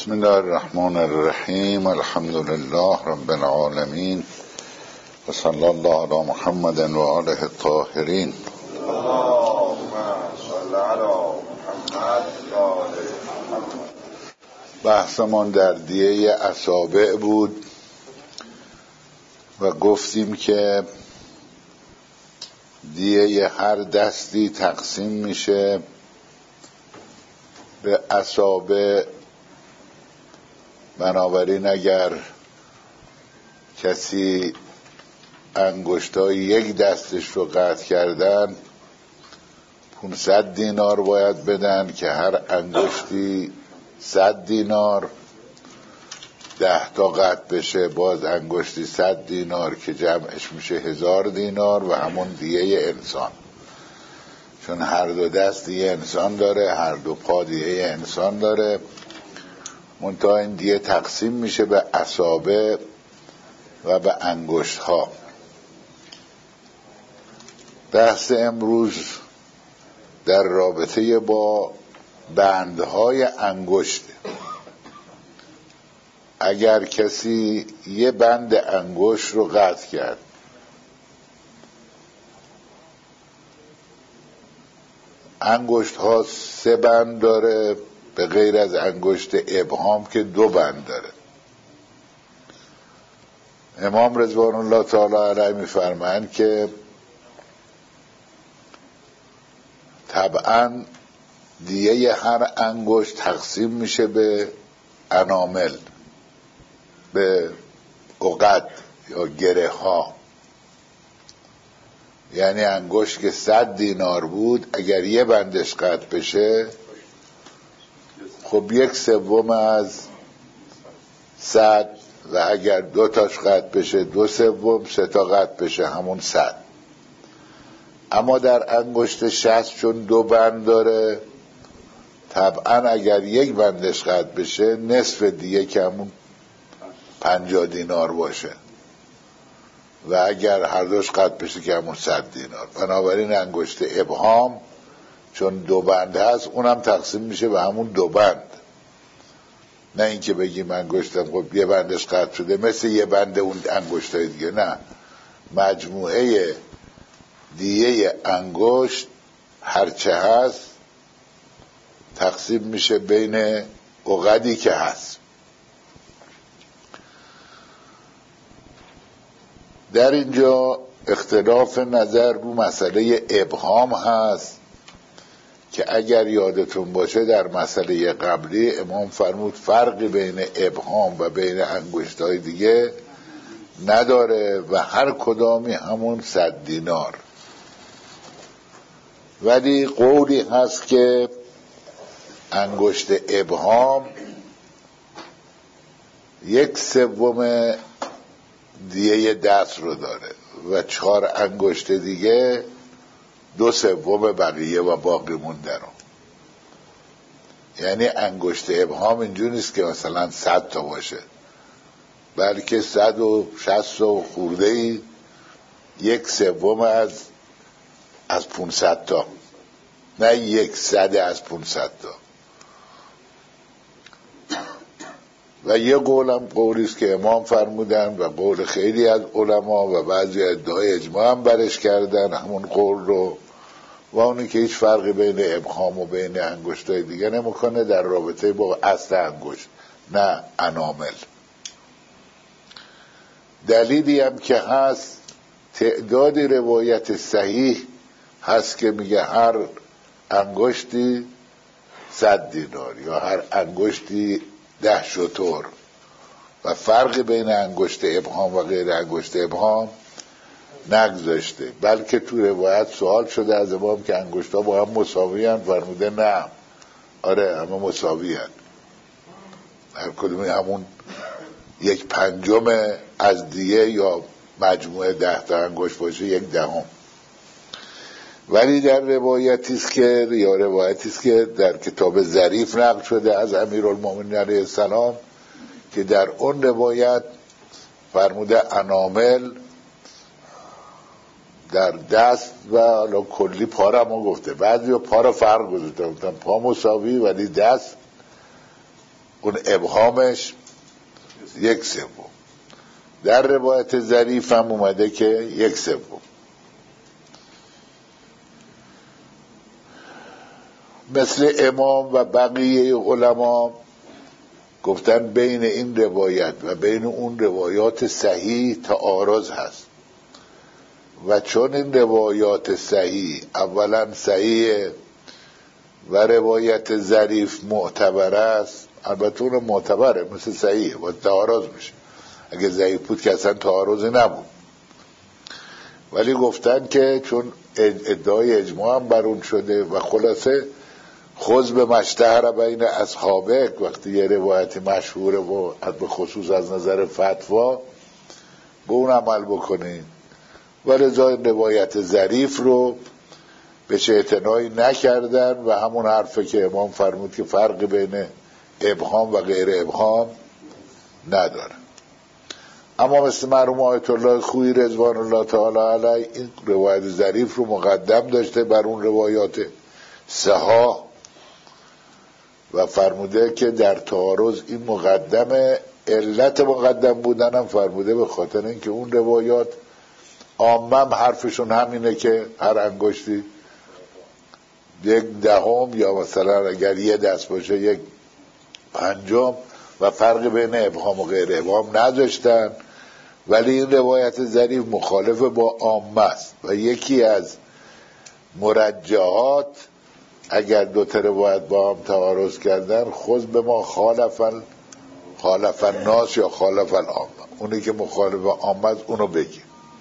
بسم الله الرحمن الرحیم. الحمد لله رب العالمین و صلی الله علی محمد و آله الطاهرین. اللهم صل علی محمد و آل محمد. بحثمان در دیه اصابع بود و گفتیم که دیه هر دستی تقسیم میشه به اصابع. بنابراین اگر کسی انگشتای یک دستش رو قطع کردن 500 دینار باید بدن که هر انگشتی 100 دینار. 10 تا قطع بشه باز انگشتی 100 دینار که جمعش میشه 1000 دینار و همون دیه انسان، چون هر دو دست دیه انسان داره، هر دو پا دیه انسان داره. منتها این دیه تقسیم میشه به اصابع و به انگشت ها. بحث امروز در رابطه با بندهای انگشت. اگر کسی یه بند انگشت رو قطع کرد، انگشت ها 3 بند داره به غیر از انگشت ابهام که 2 بند داره. امام رضوان الله تعالی علیه میفرمایند که طبعا دیه هر انگشت تقسیم میشه به انامل، به عقد یا گره ها. یعنی انگشت که 100 دینار بود اگر یه بندش قطع بشه خب 1/3 از 100 و اگر 2 تاش قطع بشه 2/3، 3 تا قطع بشه همون 100. اما در انگشت 60 چون 2 بند داره طبعا اگر یک بندش قطع بشه نصف دیگه که همون 50 دینار باشه و اگر هر دوش قطع بشه که همون 100 دینار. بنابراین انگشت ابهام چون 2 بند هست اونم تقسیم میشه به همون 2 بند، نه اینکه بگیم انگشتم خب یه بندش قطع شده مثل یه بند اون انگشتای دیگه. نه، مجموعه دیه انگشت هرچه هست تقسیم میشه بین عقدی که هست. در اینجا اختلاف نظر رو مسئله ابهام هست که اگر یادتون باشه در مسئله قبلی امام فرمود فرقی بین ابهام و بین انگشتای دیگه نداره و هر کدامی همون 100 دینار. ولی قولی هست که انگشت ابهام 1/3 دیه دست رو داره و 4 انگشت دیگه 2/3 بقیه و باقی مونده رو. یعنی انگشت ابهام اینجور نیست که مثلا 100 تا باشه، بلکه 160 و خورده‌ای 1/3 از 500 تا، نه 1/100 از 500 تا. و یه قولم قولیست که امام فرمودن و قول خیلی از علما و بعضی ادعای اجماع هم برش کردن همون قول رو، و اونی که هیچ فرقی بین ابهام و بین انگشتای دیگه نمیکنه در رابطه با اصل انگشت، نه انامل. دلیلی هم که هست تعدادی روایت صحیح هست که میگه هر انگشتی 100 دینار یا هر انگشتی 10 شتر و فرقی بین انگشت ابهام و غیر انگشت ابهام نگذاشته. بلکه تو روایت سوال شده از امام که انگشتا با هم مساوی هستند، فرموده نه، آره همه مساوی هستند، هر کدومی همون 1/5 از دیه یا مجموعه 10 تا انگشت باشه 1/10. ولی در روایتی است که در کتاب ظریف نقل شده از امیرالمومنین علیه السلام که در اون روایت فرموده انامل در دست و کلی پا را ما گفته، بعضی پا را فرق گذاشته، پا مساوی ولی دست اون ابهامش 1/3. در روایت ظریف هم اومده که 1/3. مثل امام و بقیه علما گفتن بین این روایت و بین اون روایات صحیح تعارض هست و چون این روایات صحیح اولا صحیح و روایت ظریف معتبر است، البته اون معتبره مثل صحیحه و تعارض میشه، اگه ضعیف بود که اصلا تعارضی نبود، ولی گفتن که چون ادعای اجماع هم بر اون شده و خلاصه خذ به مشتهر بین اصحابک، وقتی یه روایتی مشهوره و به خصوص از نظر فتوا به اون عمل بکنین، و لذا روایت ظریف رو به اعتنایی نکردن و همون حرفه که امام فرمود که فرق بین ابهام و غیر ابهام نداره. اما مثل مرحوم آیت الله خویی رضوان الله تعالی علیه این روایت ظریف رو مقدم داشته بر اون روایات صحاح و فرموده که در تعارض این مقدمه، علت مقدم بودنم فرموده به خاطر اینکه اون روایات عامم حرفشون همینه که هر انگشتی 1/10 یا مثلا اگر 1 دست باشه 1/5 و فرق بین ابهام و غیر ابهام نداشتن، ولی این روایت ظریف مخالف با عامه است و یکی از مرجحات اگر دو تا روایت با هم تعارض کردن خود به ما خالف الناس یا خالف العامه، اونی که مخالف عامه است اونو بگیم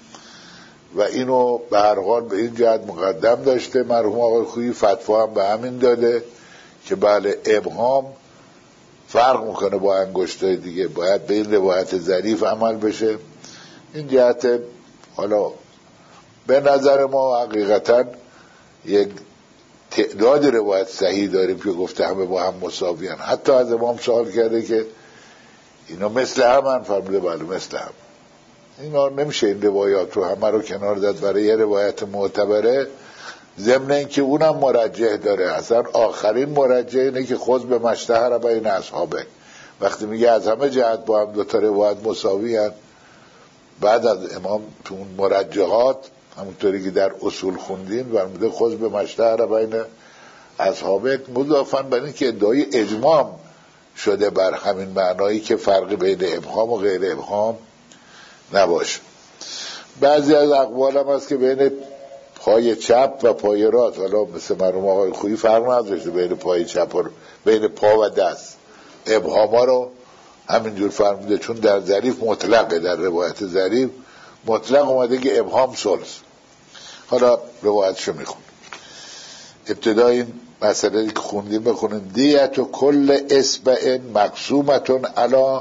و اینو به هر حال به این جهت مقدم داشته. مرحوم آقای خویی فتوا هم به همین داده که بله ابهام فرق میکنه با انگشتای دیگه، باید به این روایت ظریف عمل بشه. این جهت حالا به نظر ما حقیقتا یک تعداد روایت صحیح داریم که گفته همه با هم مساوی هستند. حتی از امام سوال کرده که اینا مثل هم فرموده بله مثل هم. اینا نمیشه این روایات رو همه رو کنار داد برای یه روایت معتبره، ضمن اینکه اونم مرجح داره. اصلا آخرین مرجح اینه که خود به مشتهر بین اصحابه، وقتی میگه از همه جهت با هم دوتا روایت مساوی هست، بعد از امام تو اون مرجحات همونطوری که در اصول خوندیم فرموده خود به مشتهر بین اصحابه، مضافاً بر این که ادعای اجماع شده بر همین معنایی که فرق بین ابهام و غیر ابهام نباشه. بعضی از اقوال هم هست که بین پای چپ و پای راست، حالا مثل مرحوم آقای خویی فرق نداشته بین پای چپ و بین پا و دست، ابهام ها رو همینجور فرموده، چون در ظریف مطلقه، در روایت ظریف مطلق اومده که ابهام ثلث. حالا روایتشو میخونیم. ابتدا این مسئله که خوندیم بخونیم. دیت و کل اصبع مقسومتون علی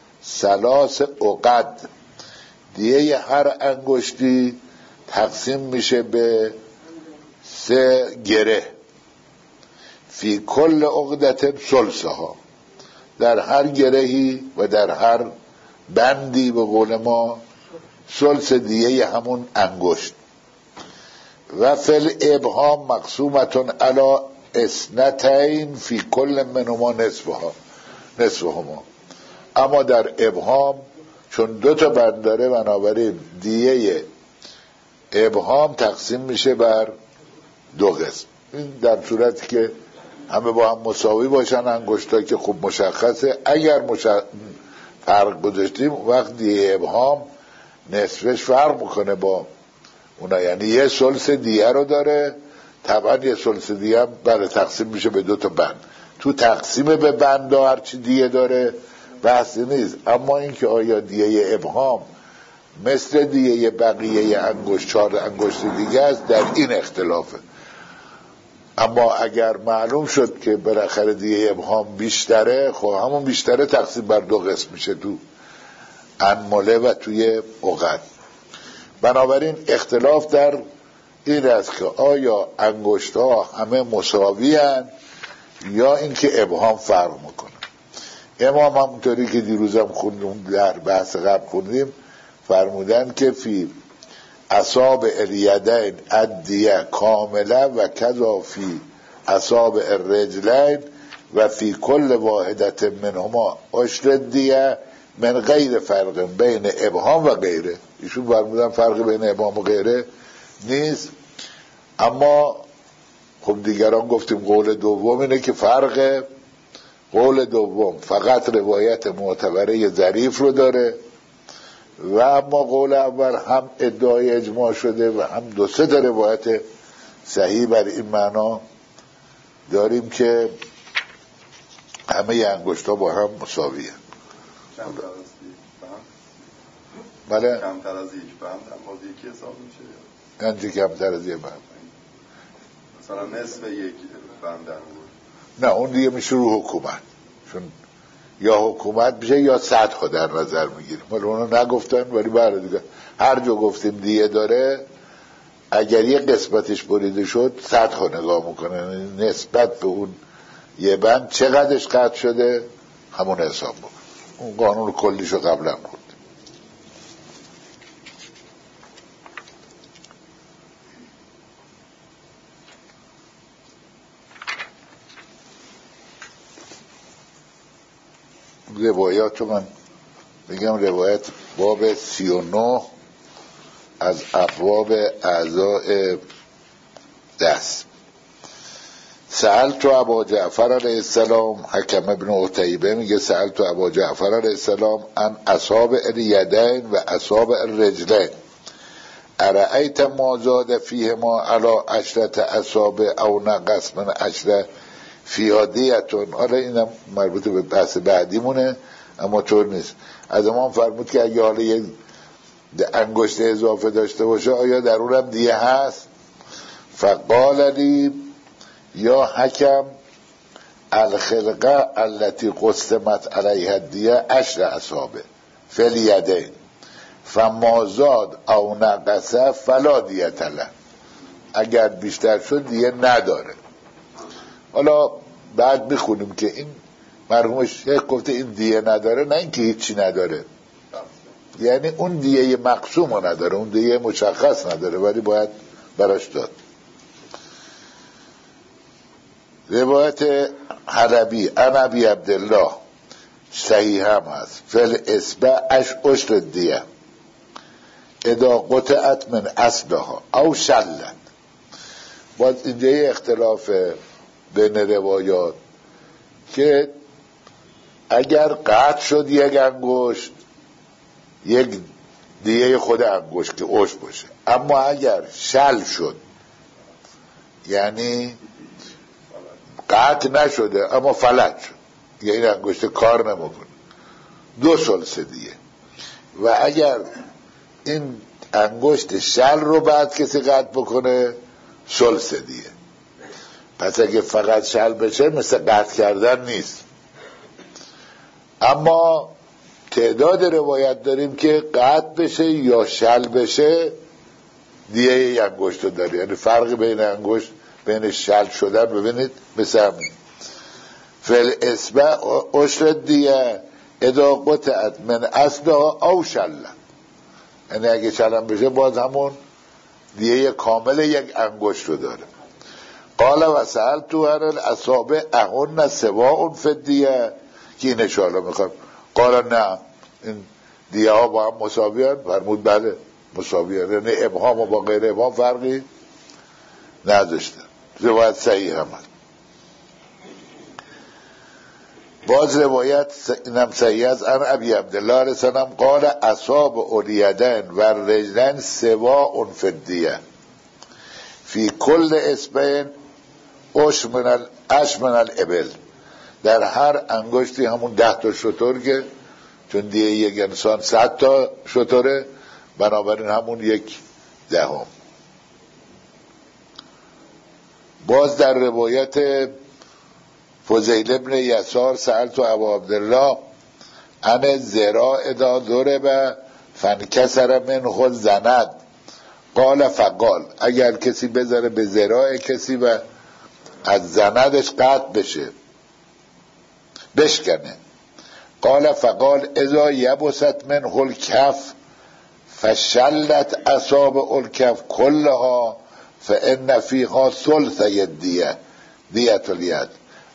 3 عقد، دیه هر انگشتی تقسیم میشه به 3 گره، فی کل عقدت ثلثها، در هر گرهی و در هر بندی به قول ما ثلث دیه همون انگشت. و فل ابهام مقسومتون علی 2 فی کل منهما نصفهما، اما در ابهام چون 2 تا بند داره بنابراین دیه ابهام تقسیم میشه بر 2 قسم. این در صورتی که همه با هم مساوی باشن انگشتا که خوب مشخصه. اگر فرق گذاشتیم وقت دیه ابهام نصفش فرق میکنه با اونا، یعنی 1 ثلث دیه رو داره، طبعا 1 ثلث دیه هم برای تقسیم میشه به 2 تا بند. تو تقسیم به بند هرچی دیه داره بحثی نیست، اما این که آیا دیه ابهام مثل دیه بقیه انگشت 4 انگشت دیگه است، در این اختلافه. اما اگر معلوم شد که بالاخره دیه ابهام بیشتره، خب همون بیشتره تقسیم بر 2 قسم میشه تو انمله و توی عقد. بنابراین اختلاف در این است که آیا انگشت ها همه مساوی هستند یا اینکه ابهام فرق میکنه. امام همونطوری که دیروزم خوندیم در بحث قبل خوندیم فرمودن که فی اصابع الیدین ادیه کامله و کذا فی اصابع الرجلین و فی کل واحدت منهما عشر دیه من غیر فرق بین ابهام و غیره. ایشون فرمودن فرق بین ابهام و غیره نیست، اما خب دیگران گفتیم قول دوم اینه که فرق قول دوم فقط روایت معتبره ظریف رو داره و اما قول اول هم ادعای اجماع شده و هم دو سه تا روایت صحیح بر این معنا داریم که همه انگشتا با هم مساویه. بله کمتر از یک بند اما یکی حساب میشه، یعنی کمتر از یک بند، مثلا نصف یک بند نه اون دیگه میشه رو حکومت، چون یا حکومت میشه یا صدها در نظر میگیریم. ولی اونو نگفتن، ولی برای دیگه هر جا گفتیم دیه داره اگر یه قسمتش بریده شد صدها نگاه میکنه، نسبت به اون یه بند چقدرش قطع شده همون حساب بکن. اون قانون کلیشو قبلا بود. روایات من بگم روایت باب 39 از ابواب اعضاء دست. سألت ابا جعفر علیه السلام، حکم ابن عتیبه میگه سألت ابا جعفر علیه السلام ان اصابع الیدین و اصابع الرجلین ارأیت ما زاد فیهما علی 10 اصابع او نقص من 10 فیادیتون. حالا اینم مربوط به بحث بعدیمونه اما طور نیست. از امام فرمود که اگه حالا یه انگشت اضافه داشته باشه آیا در اونم دیه هست؟ فقال لی یا حکم الخلقه التي قسمت علیها الدیه 10 اصابع فی الیدین فما زاد او نقصه فلا دیت له. اگر بیشتر شد دیه نداره. حالا بعد میخونیم که این مرحوم شیخ گفته این دیه نداره، نه اینکه هیچی نداره، یعنی اون دیه مقسوم رو نداره، اون دیه مشخص نداره ولی باید براش داد. روایت حلبی عن ابی عبدالله صحیح هم هست فل اصبع عشر دیه اذا قطعت من اصلها او شلت. باز اینجا یه اختلاف بین روایات که اگر قطع شد یک انگشت یک دیگه خود انگشت که اوش باشه، اما اگر شل شد یعنی قطع نشده اما فلج شد یعنی این انگشت کار نمیکنه 2 ثلث دیگه. و اگر این انگشت شل رو بعد کسی قطع بکنه ثلث دیگه. پس اگه فقط شل بشه مثل قطع کردن نیست. اما تعداد روایت داریم که قطع بشه یا شل بشه دیه انگشت رو داره، یعنی فرق بین انگشت بین شل شدن ببینید مثل همین فل اصبع عشر دیه اذا قطعت من اصلها او شلت، یعنی اگه شلم بشه باز همون دیه کامل یک انگشت رو داره. قال و سألت عن الاصابع اهن سواء فی الدیه، که این اشاره میخوام. قال نه این دیه ها با هم مساویان؟ فرمود بله مساویان، یعنی ابهام و با غیر ابهام فرقی نداشته. روایت صحیح هم هست. باز روایت اینم صحیح است عن ابی عبدالله علیه السلام قال اصابع الیدین و الرجلین سواء فی الدیه فی کل اصبع عشر من الابل. در هر انگشتی همون 10 تا شتر که چون دیگه یک انسان 100 تا شتره بنابراین همون 1/10. باز در روایت فضیل ابن یسار سألت ابا عبدالله عن ذراع اذا ضرب فانکسر منه زند قال فقال اگر کسی بذاره به ذراع کسی و از زندش قطع بشه بشکنه. قال فقال اذا یبست منه الکف فشلت اصابع الکف کلها فان فیها ثلث الدیه دیت الید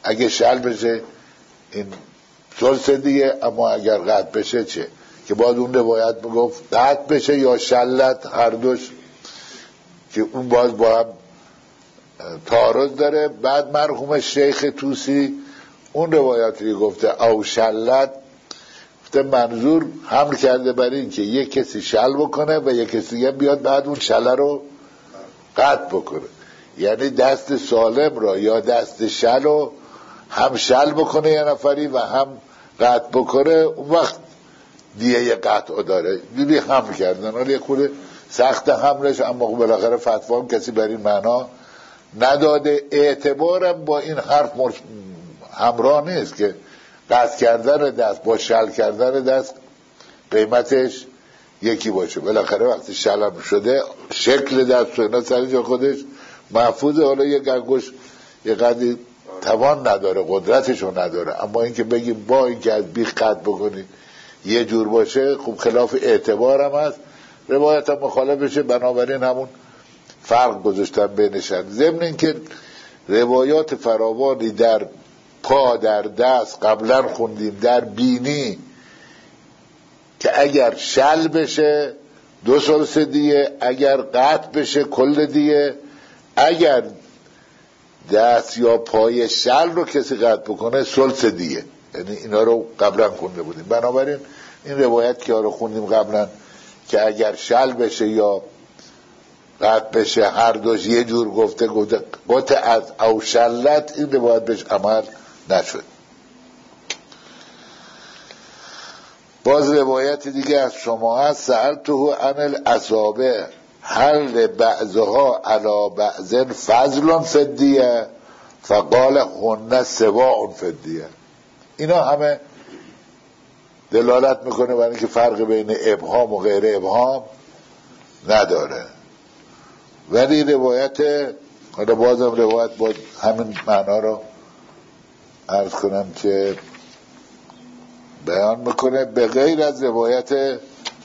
اگه شل بشه این ثلث دیه، اما اگر قطع بشه چه؟ که باید اون روایت بگفت قطع بشه یا شلت، هر دوش که اون باز با هم تعارض داره. بعد مرحوم شیخ طوسی اون روایاتی گفته او شلت، گفته منظور حمل کرده بر این که یک کسی شل بکنه و یک کسی دیگه بیاد بعد اون شله رو قطع بکنه، یعنی دست سالم را یا دست شل رو هم شل بکنه یه نفری و هم قطع بکنه، اون وقت دیه قطع داره. دیدی حمل کردن، حالا یک خود سخت حملش، اما بالاخره فتوا هم کسی بر این معنا نداده. اعتبارم با این حرف همراه نیست که قطع کردن دست با شل کردن دست قیمتش یکی باشه. بالاخره وقتی شلم شده شکل دست و اینا سر جا خودش محفوظه. حالا یک انگوش یه قدری توان نداره، قدرتشو نداره، اما اینکه بگیم با اینکه از بیخ قطع بکنی یه جور باشه، خب خلاف اعتبارم هست، روایت هم مخالف بشه، بنابراین همون فرق گذاشتن بینشن. ضمن اینکه روایات فراوانی در پا، در دست قبلا خوندیم، در بینی که اگر شل بشه 2 ثلث دیه، اگر قطع بشه کل دیه، اگر دست یا پای شل رو کسی قطع بکنه ثلث دیه. یعنی اینا رو قبلا خونده بودیم. بنابراین این روایت که رو خوندیم قبلا که اگر شل بشه یا قطع بشه هر دوش یه جور گفته قطع از او شلت، این روایت بهش عمل نشد. باز روایت دیگه از شما هست سألته عن الاصابع هل بعضها علی بعض فضل فدیه فقال هن سواء فدیه. اینا همه دلالت میکنه برای اینکه فرق بین ابهام و غیر ابهام نداره. ولی روایت، حالا بازم روایت باز همین معنا رو عرض کنم که بیان میکنه، به غیر از روایت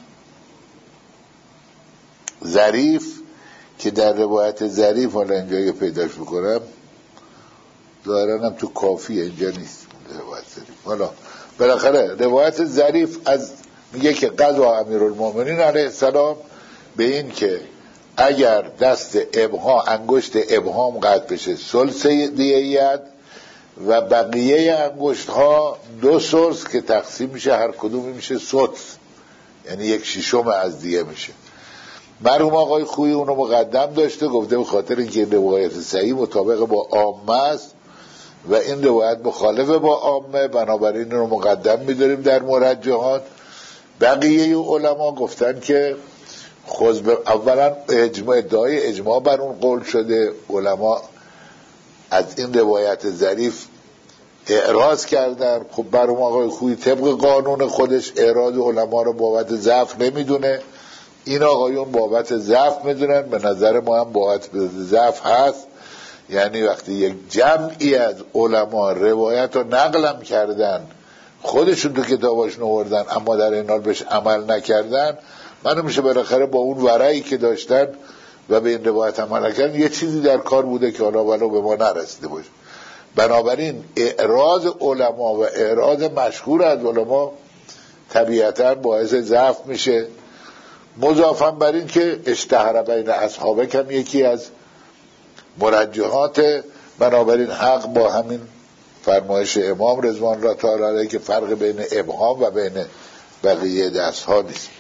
ظریف که در روایت ظریف، حالا اینجا یه پیداش بکنم دارنم تو کافیه، اینجا نیست روایت ظریف. حالا بالاخره روایت ظریف از میگه که قضا امیرالمومنین علیه السلام به این که اگر دست ابهام، انگشت ابهام قطع بشه ثلث دیه ید و بقیه انگشت ها 2 ثلث که تقسیم میشه هر کدومی میشه سدس، یعنی 1/6 از دیه میشه. مرحوم آقای خویی اونو مقدم داشته، گفته به خاطر اینکه این روایت صحیح مطابق با عامه است و این روایت مخالف با عامه، بنابراین رو مقدم میداریم در مرجحات. بقیه علما گفتن که اولا ادعای اجماع بر اون قول شده، علما از این روایت ظریف اعراض کردن. خب برام آقای خویی طبق قانون خودش اعراض علما رو بابت ضعف نمیدونه، این آقایون بابت ضعف میدونن، به نظر ما هم بابت ضعف هست. یعنی وقتی یک جمعی از علما روایت رو نقلم کردن، خودشون تو کتاباشون آوردن اما در این حال بهش عمل نکردن، منو میشه بالاخره با اون ورعی که داشتن و به این روایت عمل نکردن یه چیزی در کار بوده که حالا ولو به ما نرسیده باشه. بنابراین اعراض علما و اعراض مشهور از علما طبیعتا باعث ضعف میشه. مضافاً بر این که اشتهر بین اصحابه کم یکی از مرجحات، بنابراین حق با همین فرمایش امام رضوان الله تعالی علیه که فرق بین ابهام و بین بقیه دست ها نیست.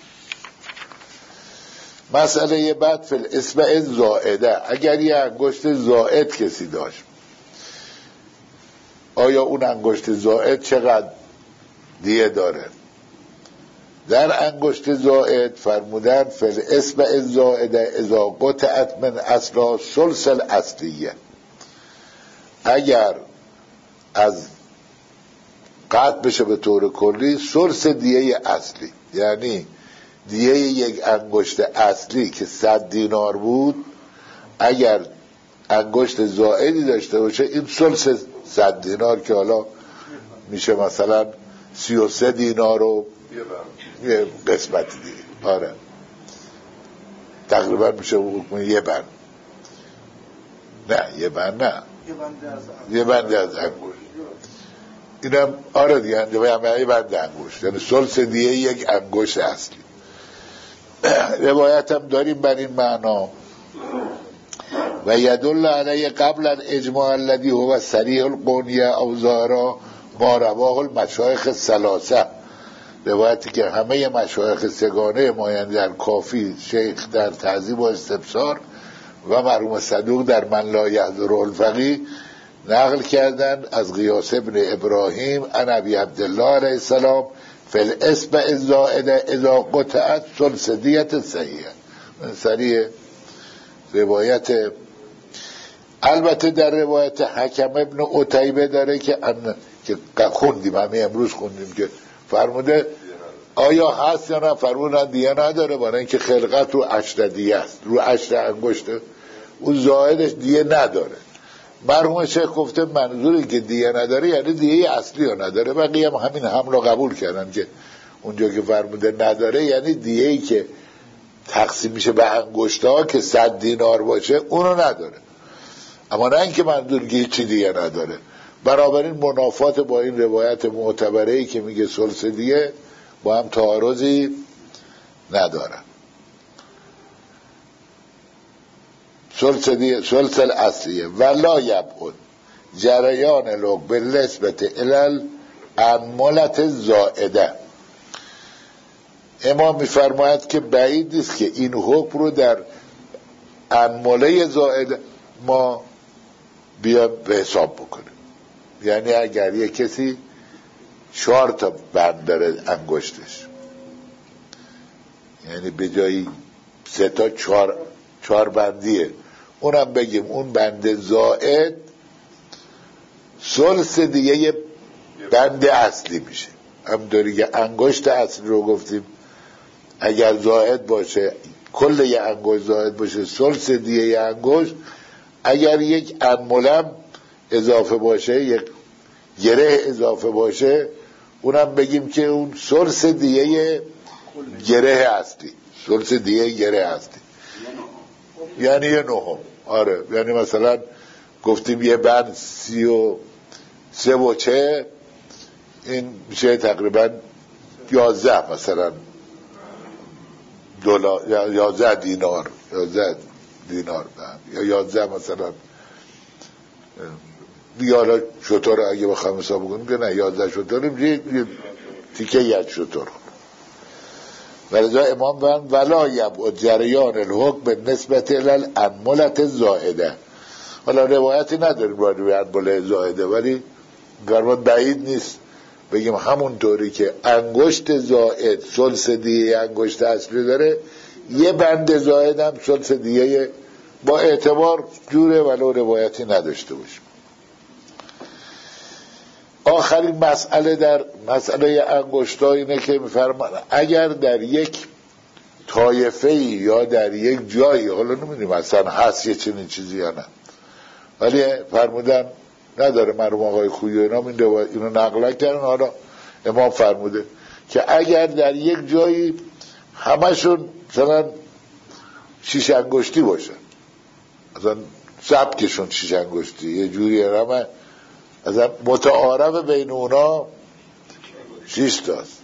مسئله بعد فی الاصبع زائده، اگر یه انگشت زائد کسی داشت، آیا اون انگشت زائد چقدر دیه داره؟ در انگشت زائد فرمودن فی الاصبع زائده اذا قطعت من اصلها ثلث الاصلیه، اگر از قطع بشه به طور کلی ثلث دیه اصلی، یعنی دیه یک انگشت اصلی که 100 دینار بود اگر انگشت زائدی داشته باشه این ثلث 100 دینار که حالا میشه مثلا 33 دینار و یه قسمت دیگه، آره تقریبا میشه یه بند، نه یه بند نه، یه بنده از انگشت. اینم آره دیگه همه بنده انگشت، یعنی ثلث دیه یک انگشت اصلی. روایت هم داریم بر این معنا. و یدل علیه قبل الاجماع الذی هو صریح القونیه او ظاهرا ما رواه المشایخ الثلاثه، روایتی که همه مشایخ سگانه مایند در کافی، شیخ در تعذیب و استبصار و مرحوم صدوق در من لا یحضر الفقیه نقل کردن از غیاث ابن ابراهیم عن ابی عبدالله علیه السلام فی الاسبع الزائده اذا قطعت ثلث دیت صحیحه. صریح روایت. البته در روایت حکم ابن عتیبه داره که خوندیم، همه امروز خوندیم که فرموده آیا هست یا نه، فرمودن دیه نداره، برای اینکه خلقت رو 8 دیه است، رو 8 انگشته، اون زائدش دیه نداره. مرحوم شیخ گفته منظوری که دیه نداره یعنی دیه اصلی رو نداره. بقیه هم همین حمل رو قبول کردن که اونجا که فرموده نداره یعنی دیه‌ای که تقسیم میشه به انگشت‌ها که 100 دینار باشه اونو نداره، اما نه اینکه منظور که هیچی دیگه نداره. بنابراین منافات با این روایت معتبره‌ای که میگه ثلث دیه با هم تعارضی ندارن. ثلث الاصلیه ولا یبعد جریان لغ بالنسبت الال انملت زائده. امام میفرماید که بعید نیست که این حکم رو در انمله زائده ما بیا به حساب بکنیم. یعنی اگر یک کسی 4 تا بند داره انگشتش، یعنی به جایی 3 تا 4 بندیه، اونم بگیم اون بند زائد ثلث دیگه یه بند اصلی میشه. همونطوری که انگشت اصلی رو گفتیم اگر زائد باشه، کل یه انگشت زائد باشه ثلث دیگه یه انگشت، اگر یک انملم اضافه باشه، یک گره اضافه باشه، اونم بگیم که اون ثلث دیگه گره اصلی، ثلث دیگه گره اصلی یعنی یه نهم. آره یعنی مثلا گفتیم یه بند 33 و چه، این میشه تقریبا 11 مثلا دلار یا 11 دینار، 11 دینار یا 11 مثلا دیگه. شطور اگه بخوام حساب کنیم که نه 11 شطور یه تیکه یک شطور. ولذا امام فرمود ولا یبعد جریان الحکم بالنسبت الى الانملة زائده. حالا روایتی نداریم راجع به انمله زائده، ولی فرمود بعید نیست بگیم همونطوری که انگشت زائد ثلث دیگه انگشت اصلی داره، یه بند زائد هم ثلث دیگه با اعتبار جوره ولو روایتی نداشته باشیم. آخرین مسئله در مسئله انگشت‌ها اینه که می‌فرمان اگر در یک طایفه یا در یک جایی، حالا نمی‌دونیم اصلا هست یه چنین چیزی یا نه، ولی فرمودن نداره، مرحوم آقای خویی اینا اینو نقل کردن، حالا امام فرموده که اگر در یک جایی همشون مثلا 6 انگشتی باشن، مثلا سبکشون 6 انگشتی، یه جوری همه از متعارف بین اونا 6 تاست،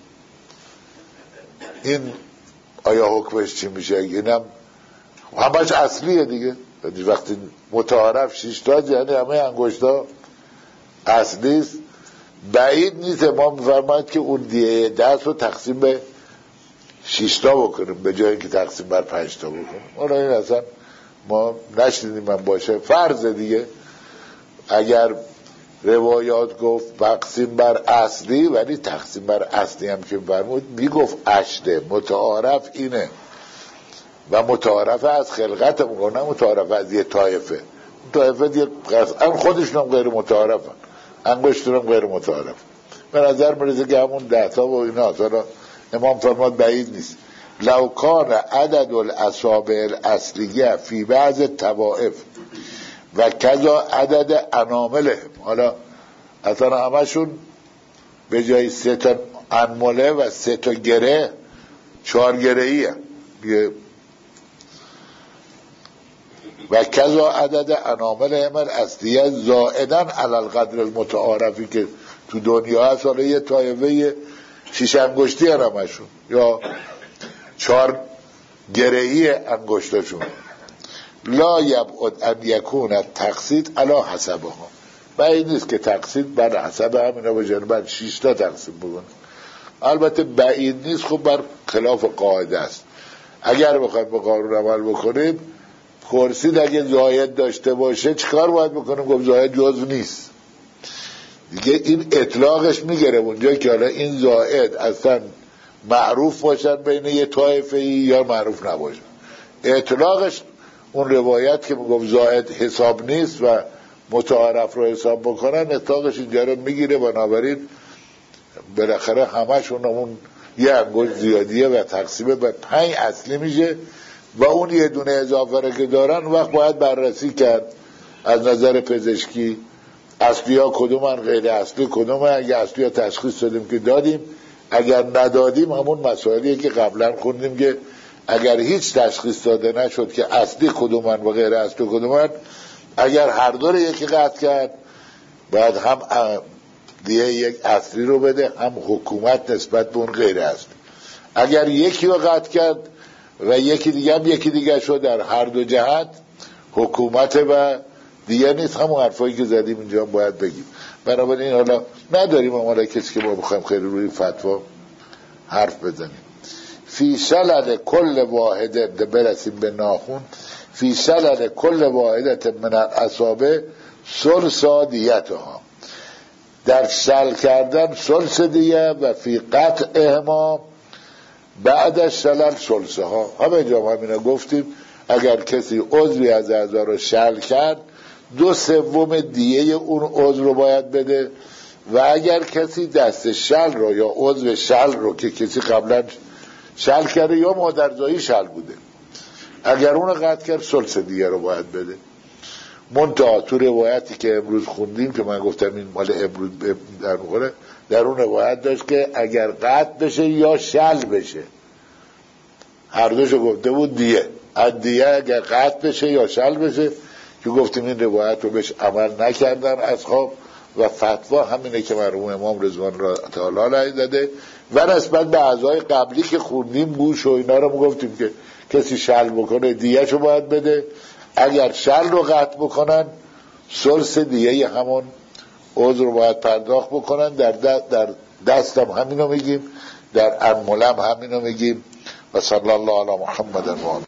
این آیا حکمش چی میشه؟ اینم همش اصلیه دیگه. وقتی متعارف 6 تاست یعنی همه انگشتا اصلی است. بعید نیست ما میفرماید که اون دیه دست رو تقسیم به 6 تا بکنیم به جای اینکه تقسیم بر 5 تا بکنیم. حالا این اصلا ما نشنیدیم من باشه، فرض دیگه. اگر روایات گفت تقسیم بر اصلی، ولی تقسیم بر اصلی هم که فرمود میگفت 8، متعارف اینه و متعارف از خلقت نه متعارف از یه طایفه. طایفه دیگه قطعا خودشون هم غیر متعارفن، انگشتون هم غیر متعارف. به نظر میرسه که همون 10 تا و اینا. حالا امام فرمود بعید نیست لو کان عدد الاصابع الاصلیه فی بعض طوائف و کذا عدد اناملهم. حالا اصلا همشون به جای 3 تا انمله و 3 تا گره 4 گره‌ای هم. و کذا عدد انامل همل اصلیه زائدن علی القدر المتعارفی که تو دنیا هست. حالا یه طایفه 6 انگشتی همشون یا 4 گرهی انگشتشون. لا یبعد ان یکون تقسیط علی حسبها، بعید نیست که تقسیط بر حسب همینا باشه، بر 6 تا تقسیم بکنه. البته بعید نیست، خب بر خلاف قاعده است. اگر بخوایم به قانون عمل بکنیم پرسید اگه زاید داشته باشه چیکار باید بکنیم؟ گفت زاید جزو نیست دیگه. این اطلاقش میگره اونجا که حالا این زاید اصلا معروف باشن بین یه طایفه ای یا معروف نباشن. اطلاقش اون روایت که میگفت زاید حساب نیست و متعارف رو حساب بکنن، اطلاقش اینجا رو میگیره. بنابراین بالاخره همشون اون یه انگشت زیادیه و تقسیم به 5 اصلی میشه و اون یه دونه اضافه رو که دارن وقت باید بررسی کرد از نظر پزشکی اصلی ها کدومن، غیر اصلی کدومن. اگه اصلی ها تشخیص دادیم که دادیم، اگر ندادیم همون مسائلیه که قبلا خوندیم که اگر هیچ تشخیص داده نشد که اصلی کدومن و غیر اصلی کدومن، اگر هر دو رو یکی قطع کرد باید هم دیگه یک اصلی رو بده هم حکومت نسبت به اون غیر اصلی. اگر یکی رو قطع کرد و یکی دیگه هم یکی دیگه شد، در هر دو جهت حکومت و دیگه نیست. همون حرفایی که زدیم اینجا باید بگیم. بنابراین حالا نداریم حالا کسی که ما بخوایم خیلی روی فتوا حرف بزنیم. فی شلل کل واحده، برسیم به ناخون، فی شلل کل واحدت من الاصابع ثلث دیتها، در شل کردن ثلث دیه و فی قطعهما بعد از شلل ثلثها. همه جا همینا گفتیم اگر کسی عضوی از اعضا رو شل کرد 2/3 دیه اون عضو رو باید بده و اگر کسی دست شل رو یا عضو شل رو که کسی قبلا شل کرده یا مادرزایی شل بوده اگر اون رو قطع کرد ثلث دیه رو باید بده. منتها تو روایتی که امروز خوندیم که من گفتم این مال امروز در مقوله، در اون روایت داشت که اگر قطع بشه یا شل بشه، هر دوشو گفته بود دیه، از دیه اگر قطع بشه یا شل بشه، که گفتیم این روایت رو بهش عمل نکردن اصحاب و فتوا همینه که مرحوم امام رضوان را تعالی علیه داده. و نسبت به اعضای قبلی که خوندیم گوش و اینا رو گفتیم که کسی شل بکنه دیه شو باید بده، اگر شل رو قطع بکنن ثلث دیه همون عضو رو باید پرداخت بکنن. در دستم همینو میگیم، در انملم همینو میگیم. و صلی الله علی محمد و